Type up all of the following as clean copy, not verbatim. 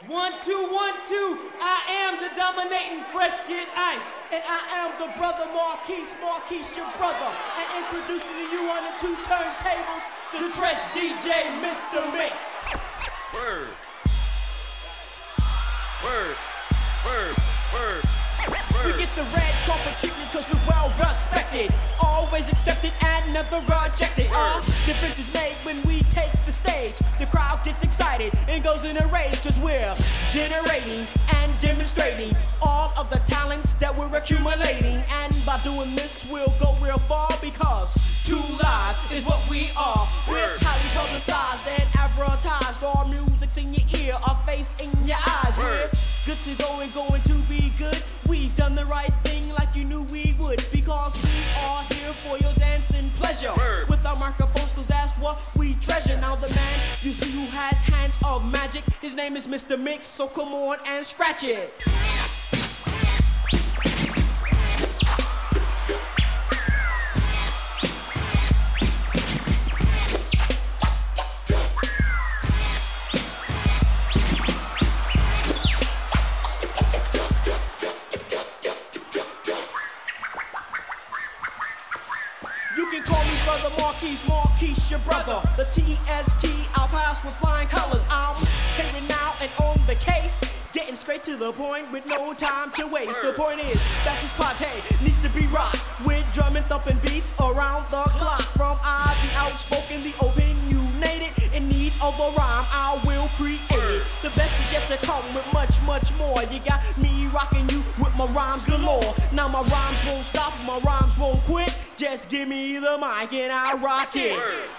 1, 2, 1, 2. I am the dominating Fresh Kid Ice. And I am the brother Marquise, your brother. And introducing to you on the 2 turntables, the Trench DJ, Mr. Mix. Word. Word. Word. Word. We get the red carpet treatment cause we're well respected. Always accepted and never rejected. Difference is made when we take the stage. The crowd gets excited and goes in a rage cause we're generating and demonstrating all of the talents that we're accumulating. And by doing this we'll go real far because 2 Live is what we are. We're highly publicized and advertised. Our music's in your ear, our face in your eyes. We're good to go and going to be good. We've done the right thing like you knew we would because we are here for your dancing pleasure. With our microphones cause that's what we treasure. Now the man you see who has hands of magic, his name is Mr. Mix, so come on and scratch it. Marquise, your brother. The T-E-S-T, I'll pass with flying colors. I'm here now and on the case, getting straight to the point with no time to waste. The point is that this party needs to be rocked with drum and thumping beats around the clock. From I, the outspoken, the opinionated, in need of a rhyme, I will create it. The best is yet to come with much, much more. You got me rocking you with my rhymes galore. Now my rhymes won't stop, my rhymes won't quit. Just give me the mic and I'll rock it.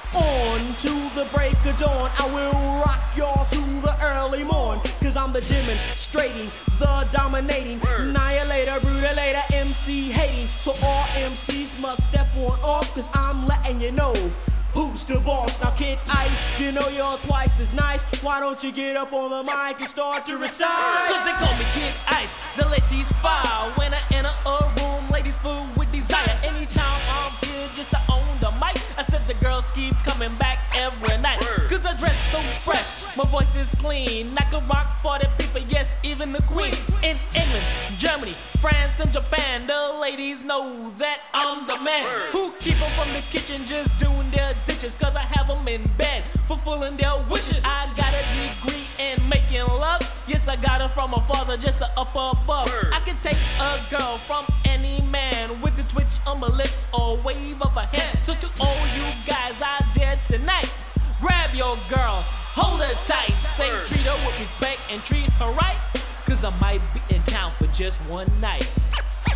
On to the break of dawn, I will rock y'all to the early morn. Cause I'm the demonstrating, the dominating, annihilator, brutalator, MC hating. So all MCs must step on off cause I'm letting you know who's the boss. Now Kid Ice, you know you're twice as nice. Why don't you get up on the mic and start to recite? Cause they call me Kid Ice, the ladies fire. When I enter a room, ladies full with desire. Anytime I'm here just to own the mic, I said the girls keep coming back every night. Cause I dress so fresh, my voice is clean. I can rock for the people, yes, even the queen. In England, Germany, France and Japan, the ladies know that I'm the man. Who keep them from the kitchen just doing their dishes, cause I have them in bed, fulfilling their wishes. I got a degree in making love. Yes, I got it from my father, just up above. I can take a girl from any man with the twitch on my lips or wave of a hand. So to all you guys out there tonight, grab your girl, hold her tight, say treat her with respect and treat her right, cause I might be in town for just one night.